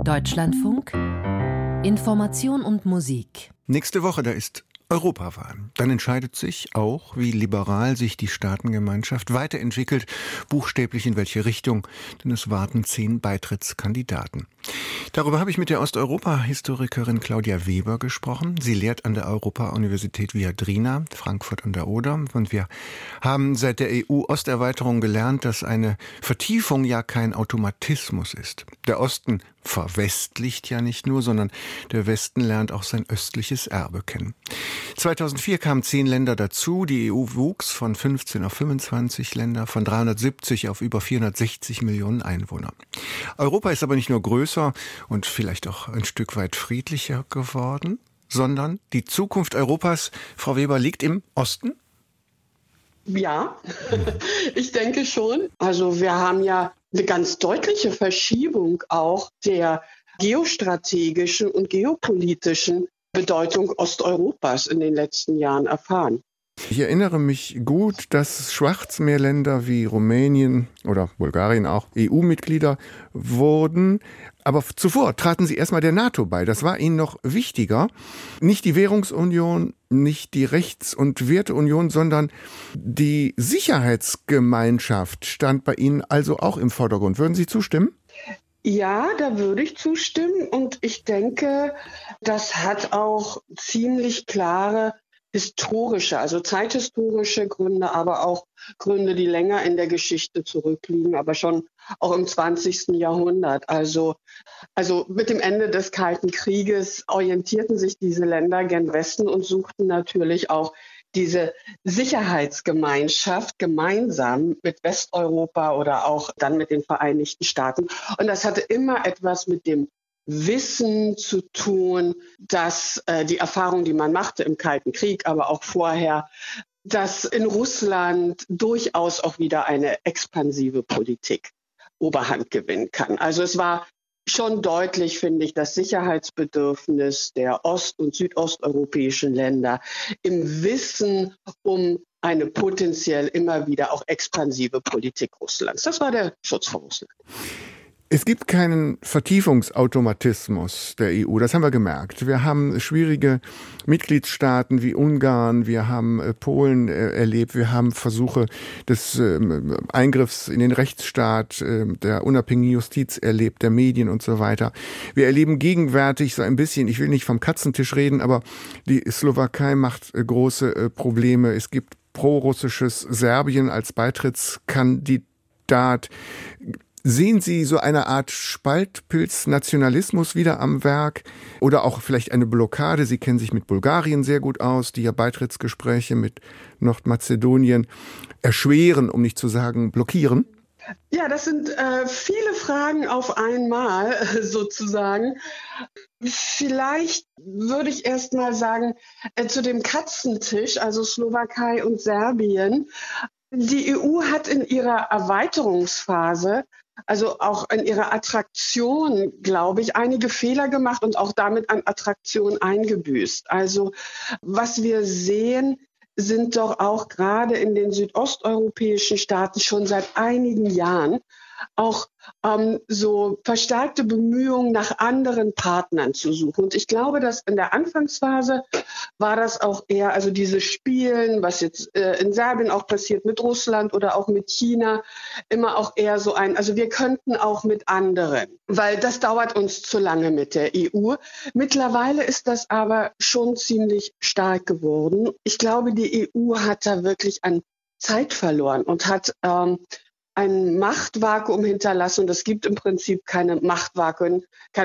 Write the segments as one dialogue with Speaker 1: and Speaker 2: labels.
Speaker 1: Deutschlandfunk, Information und Musik.
Speaker 2: Nächste Woche, da ist Europawahl. Dann entscheidet sich auch, wie liberal sich die Staatengemeinschaft weiterentwickelt, buchstäblich in welche Richtung, denn es warten 10 Beitrittskandidaten. Darüber habe ich mit der Osteuropa-Historikerin Claudia Weber gesprochen. Sie lehrt an der Europa-Universität Viadrina, Frankfurt an der Oder. Und wir haben seit der EU-Osterweiterung gelernt, dass eine Vertiefung ja kein Automatismus ist. Der Osten verwestlicht ja nicht nur, sondern der Westen lernt auch sein östliches Erbe kennen. 2004 kamen 10 Länder dazu. Die EU wuchs von 15 auf 25 Länder, von 370 auf über 460 Millionen Einwohner. Europa ist aber nicht nur größer und vielleicht auch ein Stück weit friedlicher geworden, sondern die Zukunft Europas, Frau Weber, liegt im Osten?
Speaker 3: Ja, ich denke schon. Also wir haben ja eine ganz deutliche Verschiebung auch der geostrategischen und geopolitischen Bedeutung Osteuropas in den letzten Jahren erfahren.
Speaker 2: Ich erinnere mich gut, dass Schwarzmeerländer wie Rumänien oder Bulgarien auch EU-Mitglieder wurden. Aber zuvor traten sie erstmal der NATO bei. Das war ihnen noch wichtiger. Nicht die Währungsunion, nicht die Rechts- und Werteunion, sondern die Sicherheitsgemeinschaft stand bei ihnen also auch im Vordergrund. Würden Sie zustimmen?
Speaker 3: Ja, da würde ich zustimmen. Und ich denke, das hat auch ziemlich klare historische, also zeithistorische Gründe, aber auch Gründe, die länger in der Geschichte zurückliegen, aber schon auch im 20. Jahrhundert. Also mit dem Ende des Kalten Krieges orientierten sich diese Länder gen Westen und suchten natürlich auch diese Sicherheitsgemeinschaft gemeinsam mit Westeuropa oder auch dann mit den Vereinigten Staaten. Und das hatte immer etwas mit dem Wissen zu tun, dass die Erfahrung, die man machte im Kalten Krieg, aber auch vorher, dass in Russland durchaus auch wieder eine expansive Politik Oberhand gewinnen kann. Also es war schon deutlich, finde ich, das Sicherheitsbedürfnis der ost- und südosteuropäischen Länder im Wissen um eine potenziell immer wieder auch expansive Politik Russlands. Das war der Schutz vor Russland.
Speaker 2: Es gibt keinen Vertiefungsautomatismus der EU, das haben wir gemerkt. Wir haben schwierige Mitgliedstaaten wie Ungarn, wir haben Polen erlebt, wir haben Versuche des Eingriffs in den Rechtsstaat, der unabhängigen Justiz erlebt, der Medien und so weiter. Wir erleben gegenwärtig so ein bisschen, ich will nicht vom Katzentisch reden, aber die Slowakei macht große Probleme. Es gibt prorussisches Serbien als Beitrittskandidat. Sehen Sie so eine Art Spaltpilz-Nationalismus wieder am Werk oder auch vielleicht eine Blockade? Sie kennen sich mit Bulgarien sehr gut aus, die ja Beitrittsgespräche mit Nordmazedonien erschweren, um nicht zu sagen blockieren.
Speaker 3: Ja, das sind viele Fragen auf einmal sozusagen. Vielleicht würde ich erst mal sagen, zu dem Katzentisch, also Slowakei und Serbien. Die EU hat in ihrer Erweiterungsphase, also auch in ihrer Attraktion, glaube ich, einige Fehler gemacht und auch damit an Attraktion eingebüßt. Also was wir sehen, sind doch auch gerade in den südosteuropäischen Staaten schon seit einigen Jahren auch so verstärkte Bemühungen nach anderen Partnern zu suchen. Und ich glaube, dass in der Anfangsphase war das auch eher, also diese Spielen, was jetzt in Serbien auch passiert mit Russland oder auch mit China, immer auch eher so also wir könnten auch mit anderen, weil das dauert uns zu lange mit der EU. Mittlerweile ist das aber schon ziemlich stark geworden. Ich glaube, die EU hat da wirklich an Zeit verloren und hat ein Machtvakuum hinterlassen. Und es gibt im Prinzip kein Machtvakuum.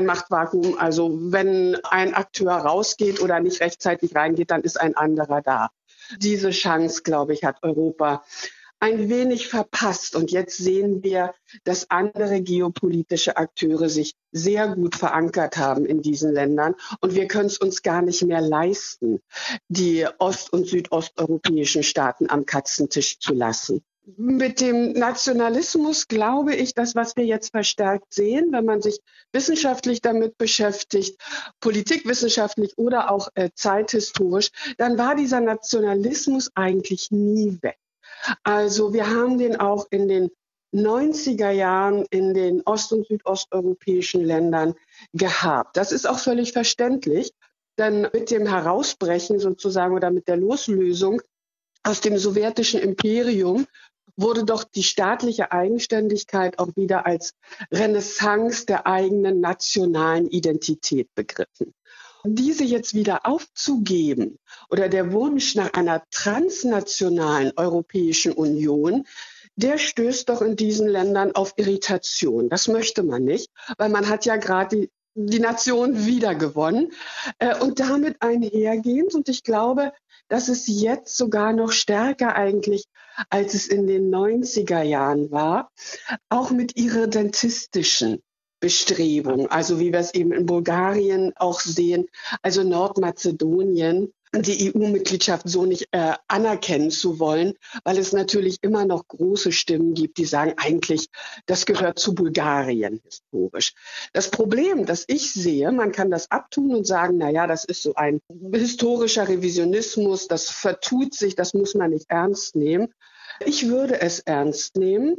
Speaker 3: Also wenn ein Akteur rausgeht oder nicht rechtzeitig reingeht, dann ist ein anderer da. Diese Chance, glaube ich, hat Europa ein wenig verpasst. Und jetzt sehen wir, dass andere geopolitische Akteure sich sehr gut verankert haben in diesen Ländern. Und wir können es uns gar nicht mehr leisten, die ost- und südosteuropäischen Staaten am Katzentisch zu lassen. Mit dem Nationalismus glaube ich, das, was wir jetzt verstärkt sehen, wenn man sich wissenschaftlich damit beschäftigt, politikwissenschaftlich oder auch zeithistorisch, dann war dieser Nationalismus eigentlich nie weg. Also wir haben den auch in den 90er Jahren in den ost- und südosteuropäischen Ländern gehabt. Das ist auch völlig verständlich, denn mit dem Herausbrechen sozusagen oder mit der Loslösung aus dem sowjetischen Imperium wurde doch die staatliche Eigenständigkeit auch wieder als Renaissance der eigenen nationalen Identität begriffen. Diese jetzt wieder aufzugeben oder der Wunsch nach einer transnationalen Europäischen Union, der stößt doch in diesen Ländern auf Irritation. Das möchte man nicht, weil man hat ja gerade die Nation wiedergewonnen und damit einhergehend. Und ich glaube, dass es jetzt sogar noch stärker eigentlich, als es in den 90er Jahren war, auch mit irredentistischen Bestrebungen, also wie wir es eben in Bulgarien auch sehen, also Nordmazedonien, die EU-Mitgliedschaft so nicht anerkennen zu wollen, weil es natürlich immer noch große Stimmen gibt, die sagen, eigentlich, das gehört zu Bulgarien historisch. Das Problem, das ich sehe, man kann das abtun und sagen, na ja, das ist so ein historischer Revisionismus, das vertut sich, das muss man nicht ernst nehmen. Ich würde es ernst nehmen,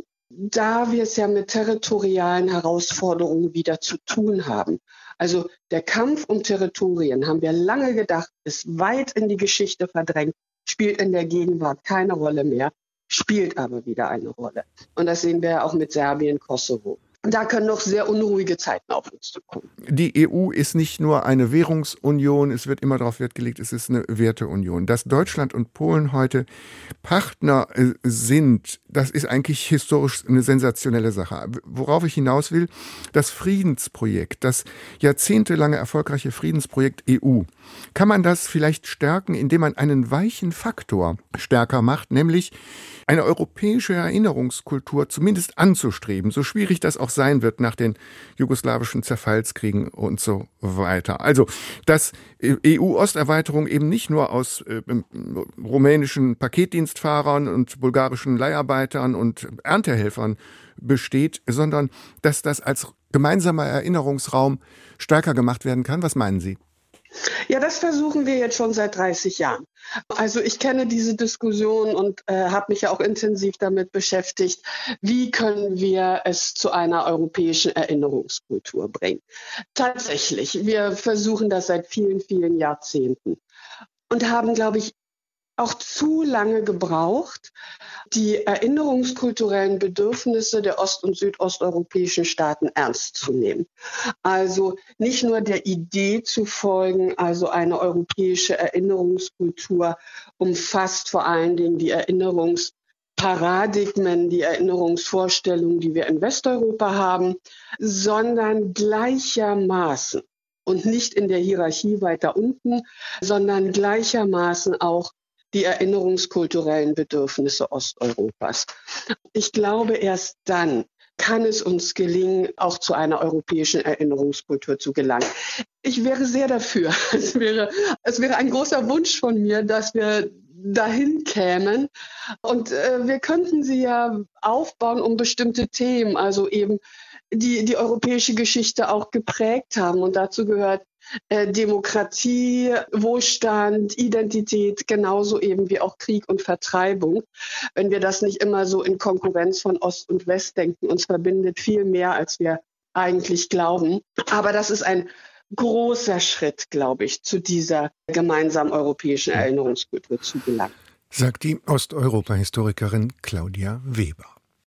Speaker 3: da wir es ja mit territorialen Herausforderungen wieder zu tun haben. Also der Kampf um Territorien, haben wir lange gedacht, ist weit in die Geschichte verdrängt, spielt in der Gegenwart keine Rolle mehr, spielt aber wieder eine Rolle. Und das sehen wir ja auch mit Serbien, Kosovo. Da können noch sehr unruhige Zeiten auf uns zukommen.
Speaker 2: Die EU ist nicht nur eine Währungsunion, es wird immer darauf Wert gelegt, es ist eine Werteunion. Dass Deutschland und Polen heute Partner sind, das ist eigentlich historisch eine sensationelle Sache. Worauf ich hinaus will, das Friedensprojekt, das jahrzehntelange erfolgreiche Friedensprojekt EU, kann man das vielleicht stärken, indem man einen weichen Faktor stärker macht, nämlich eine europäische Erinnerungskultur zumindest anzustreben, so schwierig das auch sein wird nach den jugoslawischen Zerfallskriegen und so weiter. Also, dass EU-Osterweiterung eben nicht nur aus rumänischen Paketdienstfahrern und bulgarischen Leiharbeitern und Erntehelfern besteht, sondern dass das als gemeinsamer Erinnerungsraum stärker gemacht werden kann. Was meinen Sie?
Speaker 3: Ja, das versuchen wir jetzt schon seit 30 Jahren. Also ich kenne diese Diskussion und habe mich ja auch intensiv damit beschäftigt, wie können wir es zu einer europäischen Erinnerungskultur bringen. Tatsächlich, wir versuchen das seit vielen, vielen Jahrzehnten und haben, glaube ich, auch zu lange gebraucht, die erinnerungskulturellen Bedürfnisse der ost- und südosteuropäischen Staaten ernst zu nehmen. Also nicht nur der Idee zu folgen, also eine europäische Erinnerungskultur umfasst vor allen Dingen die Erinnerungsparadigmen, die Erinnerungsvorstellungen, die wir in Westeuropa haben, sondern gleichermaßen und nicht in der Hierarchie weiter unten, sondern gleichermaßen auch die erinnerungskulturellen Bedürfnisse Osteuropas. Ich glaube, erst dann kann es uns gelingen, auch zu einer europäischen Erinnerungskultur zu gelangen. Ich wäre sehr dafür. Es wäre ein großer Wunsch von mir, dass wir dahin kämen. Und wir könnten sie ja aufbauen um bestimmte Themen, also eben die europäische Geschichte auch geprägt haben. Und dazu gehört Demokratie, Wohlstand, Identität, genauso eben wie auch Krieg und Vertreibung. Wenn wir das nicht immer so in Konkurrenz von Ost und West denken, uns verbindet viel mehr, als wir eigentlich glauben. Aber das ist ein großer Schritt, glaube ich, zu dieser gemeinsamen europäischen Erinnerungskultur zu gelangen.
Speaker 2: Sagt die Osteuropa-Historikerin Claudia Weber.